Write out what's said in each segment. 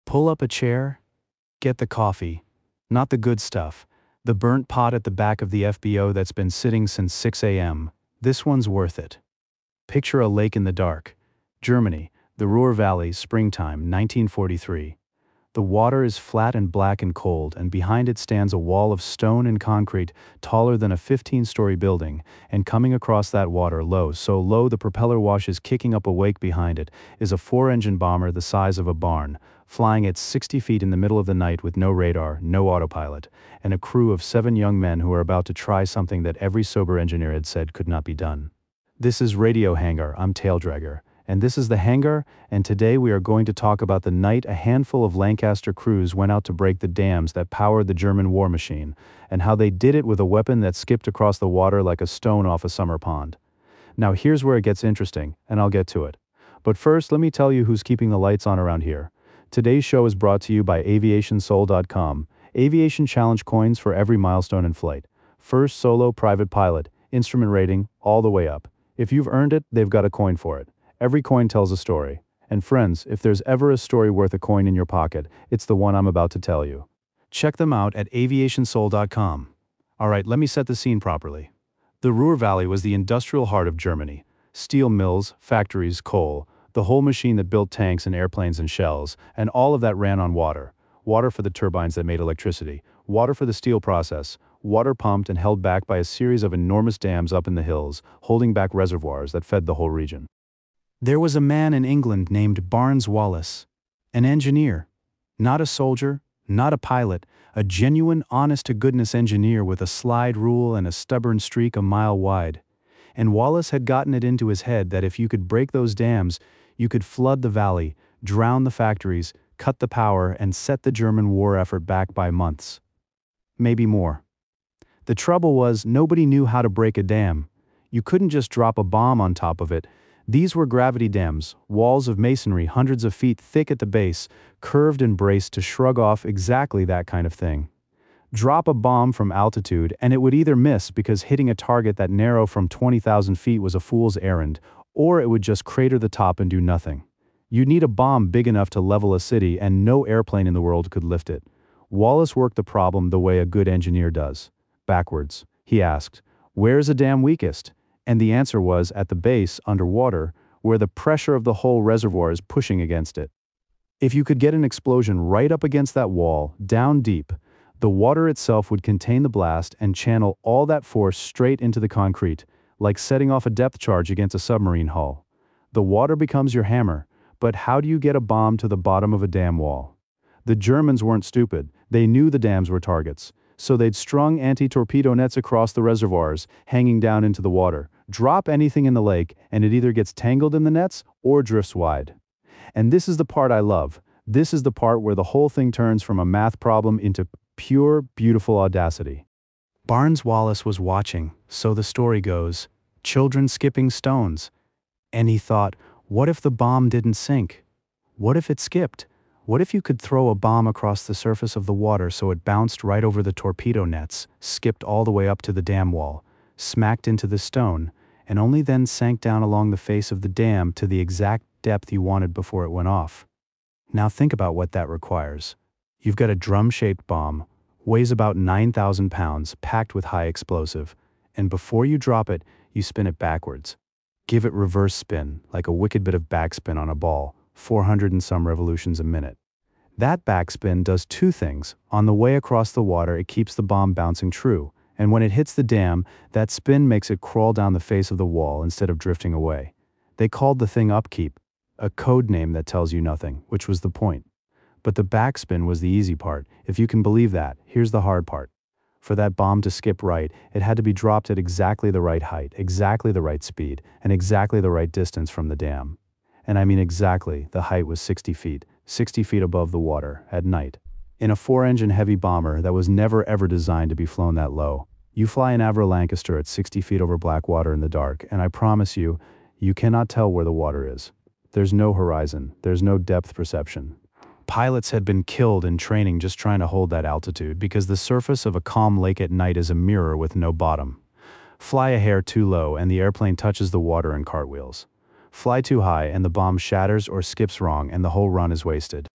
Pull up a chair, get the coffee. Not the good stuff. The burnt pot at the back of the FBO that's been sitting since 6 a.m. This one's worth it. Picture a lake in the dark. Germany, the Ruhr Valley, springtime, 1943. The water is flat and black and cold, and behind it stands a wall of stone and concrete taller than a 15-story building, and coming across that water low, so low the propeller wash is kicking up a wake behind it, is a 4-engine bomber the size of a barn, flying at 60 feet in the middle of the night with no radar, no autopilot, and a crew of 7 young men who are about to try something that every sober engineer had said could not be done. This is Radio Hangar, I'm Taildragger. And this is the hangar, and today we are going to talk about the night a handful of Lancaster crews went out to break the dams that powered the German war machine, and how they did it with a weapon that skipped across the water like a stone off a summer pond. Now here's where it gets interesting, and I'll get to it. But first, let me tell you who's keeping the lights on around here. Today's show is brought to you by AviationSoul.com. Aviation Challenge coins for every milestone in flight. First solo private pilot, instrument rating, all the way up. If you've earned it, they've got a coin for it. Every coin tells a story. And friends, if there's ever a story worth a coin in your pocket, it's the one I'm about to tell you. Check them out at aviationsoul.com. Alright, let me set the scene properly. The Ruhr Valley was the industrial heart of Germany. Steel mills, factories, coal, the whole machine that built tanks and airplanes and shells, and all of that ran on water. Water for the turbines that made electricity, water for the steel process, water pumped and held back by a series of enormous dams up in the hills, holding back reservoirs that fed the whole region. There was a man in England named Barnes Wallis, an engineer, not a soldier, not a pilot, a genuine honest-to-goodness engineer with a slide rule and a stubborn streak a mile wide. And Wallis had gotten it into his head that if you could break those dams, you could flood the valley, drown the factories, cut the power, and set the German war effort back by months. Maybe more. The trouble was, nobody knew how to break a dam. You couldn't just drop a bomb on top of it. These were gravity dams, walls of masonry hundreds of feet thick at the base, curved and braced to shrug off exactly that kind of thing. Drop a bomb from altitude and it would either miss because hitting a target that narrow from 20,000 feet was a fool's errand, or it would just crater the top and do nothing. You'd need a bomb big enough to level a city, and no airplane in the world could lift it. Wallis worked the problem the way a good engineer does. Backwards. He asked, "Where's a dam weakest?" And the answer was at the base, underwater, where the pressure of the whole reservoir is pushing against it. If you could get an explosion right up against that wall, down deep, the water itself would contain the blast and channel all that force straight into the concrete, like setting off a depth charge against a submarine hull. The water becomes your hammer, but how do you get a bomb to the bottom of a dam wall? The Germans weren't stupid. They knew the dams were targets. So they'd strung anti-torpedo nets across the reservoirs, hanging down into the water. Drop anything in the lake, and it either gets tangled in the nets or drifts wide. And this is the part I love. This is the part where the whole thing turns from a math problem into pure, beautiful audacity. Barnes Wallis was watching, so the story goes, children skipping stones. And he thought, what if the bomb didn't sink? What if it skipped? What if you could throw a bomb across the surface of the water so it bounced right over the torpedo nets, skipped all the way up to the dam wall, smacked into the stone, and only then sank down along the face of the dam to the exact depth you wanted before it went off? Now think about what that requires. You've got a drum-shaped bomb, weighs about 9,000 pounds, packed with high explosive, and before you drop it, you spin it backwards. Give it reverse spin, like a wicked bit of backspin on a ball, 400 and some revolutions a minute. That backspin does two things. On the way across the water, it keeps the bomb bouncing true, and when it hits the dam, that spin makes it crawl down the face of the wall instead of drifting away. They called the thing upkeep, a code name that tells you nothing, which was the point. But the backspin was the easy part. If you can believe that, here's the hard part. For that bomb to skip right, it had to be dropped at exactly the right height, exactly the right speed, and exactly the right distance from the dam. And I mean exactly, the height was 60 feet above the water, at night. In a 4-engine heavy bomber that was never ever designed to be flown that low. You fly an Avro Lancaster at 60 feet over black water in the dark, and I promise you, you cannot tell where the water is. There's no horizon, there's no depth perception. Pilots had been killed in training just trying to hold that altitude because the surface of a calm lake at night is a mirror with no bottom. Fly a hair too low and the airplane touches the water and cartwheels. Fly too high and the bomb shatters or skips wrong and the whole run is wasted.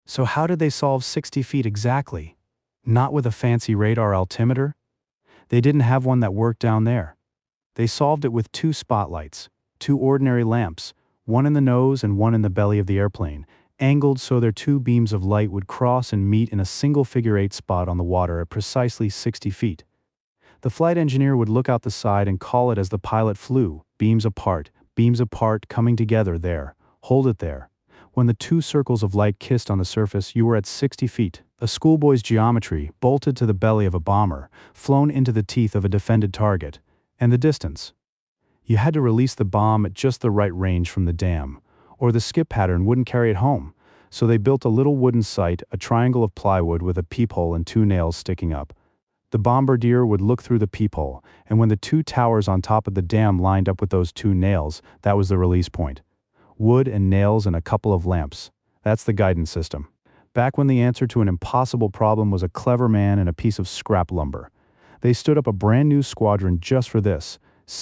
So how did they solve 60 feet exactly? Not with a fancy radar altimeter? They didn't have one that worked down there. They solved it with two spotlights, two ordinary lamps, one in the nose and one in the belly of the airplane, angled so their two beams of light would cross and meet in a single figure-8 spot on the water at precisely 60 feet. The flight engineer would look out the side and call it as the pilot flew, beams apart, coming together there, hold it there. When the two circles of light kissed on the surface, you were at 60 feet, a schoolboy's geometry, bolted to the belly of a bomber, flown into the teeth of a defended target, and the distance. You had to release the bomb at just the right range from the dam, or the skip pattern wouldn't carry it home, so they built a little wooden sight, a triangle of plywood with a peephole and two nails sticking up. The bombardier would look through the peephole, and when the two towers on top of the dam lined up with those two nails, that was the release point. Wood and nails and a couple of lamps. That's the guidance system. Back when the answer to an impossible problem was a clever man and a piece of scrap lumber. They stood up a brand new squadron just for this,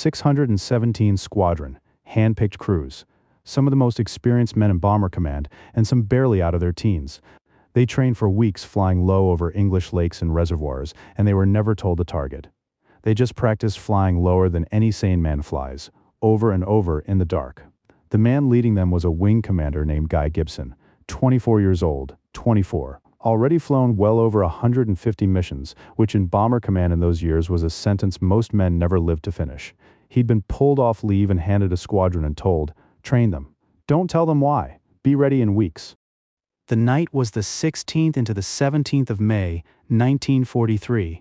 617 Squadron, hand-picked crews. Some of the most experienced men in Bomber Command, and some barely out of their teens. They trained for weeks flying low over English lakes and reservoirs, and they were never told the target. They just practiced flying lower than any sane man flies, over and over in the dark. The man leading them was a wing commander named Guy Gibson, 24 years old, 24, already flown well over 150 missions, which in Bomber Command in those years was a sentence most men never lived to finish. He'd been pulled off leave and handed a squadron and told, train them. Don't tell them why. Be ready in weeks. The night was the 16th into the 17th of May, 1943.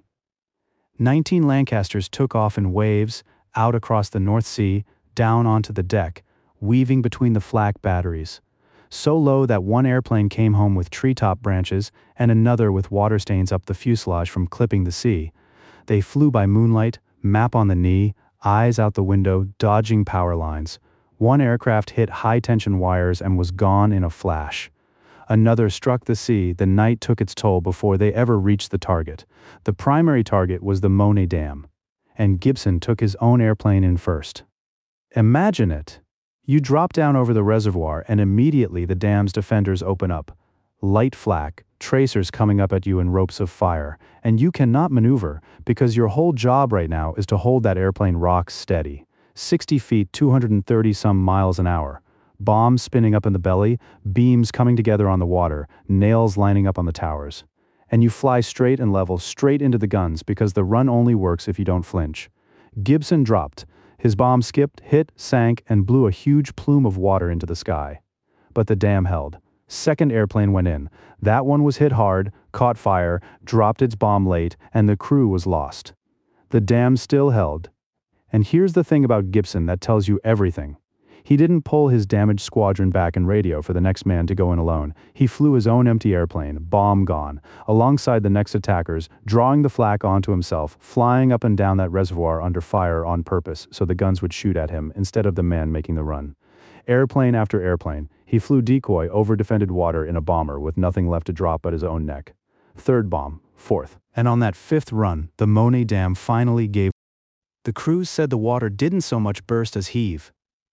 19 Lancasters took off in waves, out across the North Sea, down onto the deck, weaving between the flak batteries. So low that one airplane came home with treetop branches and another with water stains up the fuselage from clipping the sea. They flew by moonlight, map on the knee, eyes out the window, dodging power lines. One aircraft hit high-tension wires and was gone in a flash. Another struck the sea. The night took its toll before they ever reached the target. The primary target was the Monet Dam, and Gibson took his own airplane in first. Imagine it. You drop down over the reservoir and immediately the dam's defenders open up. Light flak, tracers coming up at you in ropes of fire, and you cannot maneuver because your whole job right now is to hold that airplane rock steady. 60 feet, 230 some miles an hour. Bombs spinning up in the belly, beams coming together on the water, nails lining up on the towers. And you fly straight and level straight into the guns because the run only works if you don't flinch. Gibson dropped. His bomb skipped, hit, sank, and blew a huge plume of water into the sky. But the dam held. Second airplane went in. That one was hit hard, caught fire, dropped its bomb late, and the crew was lost. The dam still held. And here's the thing about Gibson that tells you everything. He didn't pull his damaged squadron back in radio for the next man to go in alone. He flew his own empty airplane, bomb gone, alongside the next attackers, drawing the flak onto himself, flying up and down that reservoir under fire on purpose so the guns would shoot at him instead of the man making the run. Airplane after airplane, he flew decoy over defended water in a bomber with nothing left to drop but his own neck. Third bomb, fourth. And on that fifth run, the Monet Dam finally gave. The crews said the water didn't so much burst as heave.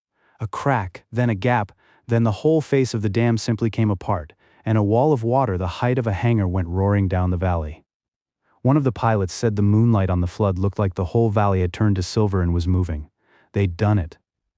A crack, then a gap, then the whole face of the dam simply came apart, and a wall of water the height of a hangar went roaring down the valley. One of the pilots said the moonlight on the flood looked like the whole valley had turned to silver and was moving. They'd done it.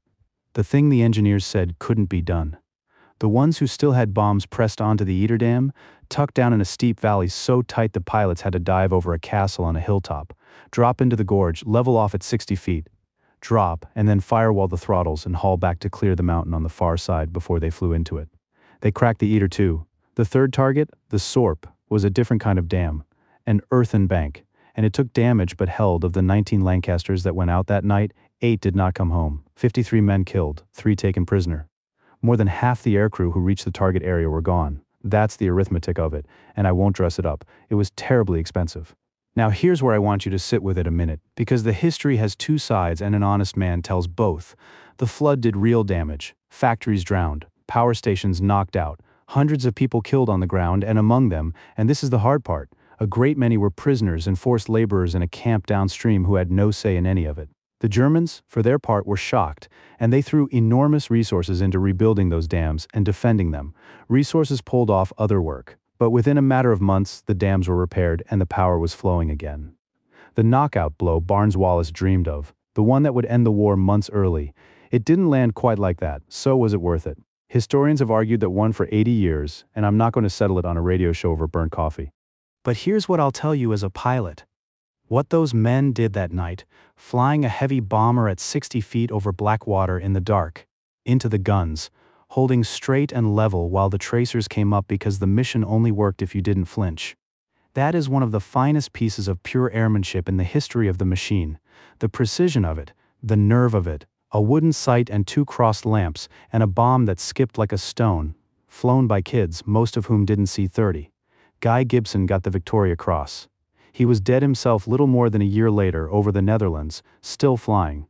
The thing the engineers said couldn't be done. The ones who still had bombs pressed onto the Eater Dam, tucked down in a steep valley so tight the pilots had to dive over a castle on a hilltop, drop into the gorge, level off at 60 feet, drop, and then firewall the throttles and haul back to clear the mountain on the far side before they flew into it. They cracked the Eater too. The third target, the Sorp, was a different kind of dam, an earthen bank, and it took damage but held. Of the 19 Lancasters that went out that night, 8 did not come home, 53 men killed, 3 taken prisoner. More than half the aircrew who reached the target area were gone. That's the arithmetic of it, and I won't dress it up. It was terribly expensive. Now here's where I want you to sit with it a minute, because the history has two sides and an honest man tells both. The flood did real damage, factories drowned, power stations knocked out, hundreds of people killed on the ground, and among them, and this is the hard part, a great many were prisoners and forced laborers in a camp downstream who had no say in any of it. The Germans, for their part, were shocked, and they threw enormous resources into rebuilding those dams and defending them. Resources pulled off other work, but within a matter of months, the dams were repaired and the power was flowing again. The knockout blow Barnes-Wallis dreamed of, the one that would end the war months early, it didn't land quite like that, so was it worth it? Historians have argued that one for 80 years, and I'm not going to settle it on a radio show over burnt coffee. But here's what I'll tell you as a pilot. What those men did that night, flying a heavy bomber at 60 feet over Blackwater in the dark, into the guns, holding straight and level while the tracers came up because the mission only worked if you didn't flinch. That is one of the finest pieces of pure airmanship in the history of the machine. The precision of it, the nerve of it, a wooden sight and 2 crossed lamps, and a bomb that skipped like a stone, flown by kids, most of whom didn't see 30. Guy Gibson got the Victoria Cross. He was dead himself little more than a year later over the Netherlands, still flying,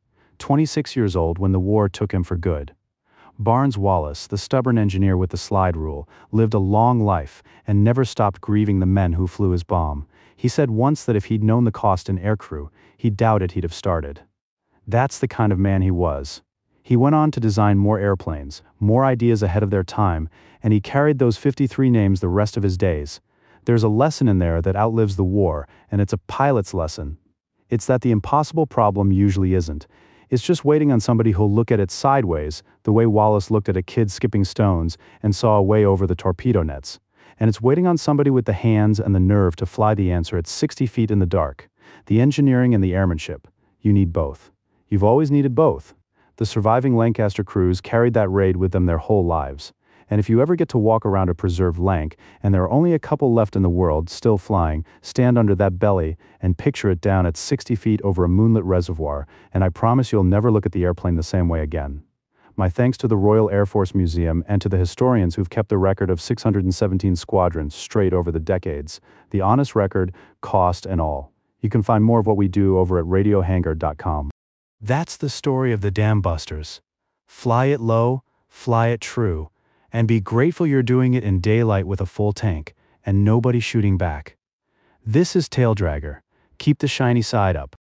26 years old when the war took him for good. Barnes-Wallis, the stubborn engineer with the slide rule, lived a long life and never stopped grieving the men who flew his bomb. He said once that if he'd known the cost in aircrew, he doubted he'd have started. That's the kind of man he was. He went on to design more airplanes, more ideas ahead of their time, and he carried those 53 names the rest of his days. There's a lesson in there that outlives the war, and it's a pilot's lesson. It's that the impossible problem usually isn't. It's just waiting on somebody who'll look at it sideways, the way Wallace looked at a kid skipping stones and saw a way over the torpedo nets. And it's waiting on somebody with the hands and the nerve to fly the answer at 60 feet in the dark. The engineering and the airmanship. You need both. You've always needed both. The surviving Lancaster crews carried that raid with them their whole lives. And if you ever get to walk around a preserved Lanc, and there are only a couple left in the world still flying, stand under that belly and picture it down at 60 feet over a moonlit reservoir, and I promise you'll never look at the airplane the same way again. My thanks to the Royal Air Force Museum and to the historians who've kept the record of 617 squadrons straight over the decades, the honest record, cost, and all. You can find more of what we do over at radiohangar.com. That's the story of the Dam Busters. Fly it low, fly it true, and be grateful you're doing it in daylight with a full tank, and nobody shooting back. This is Tail Dragger. Keep the shiny side up.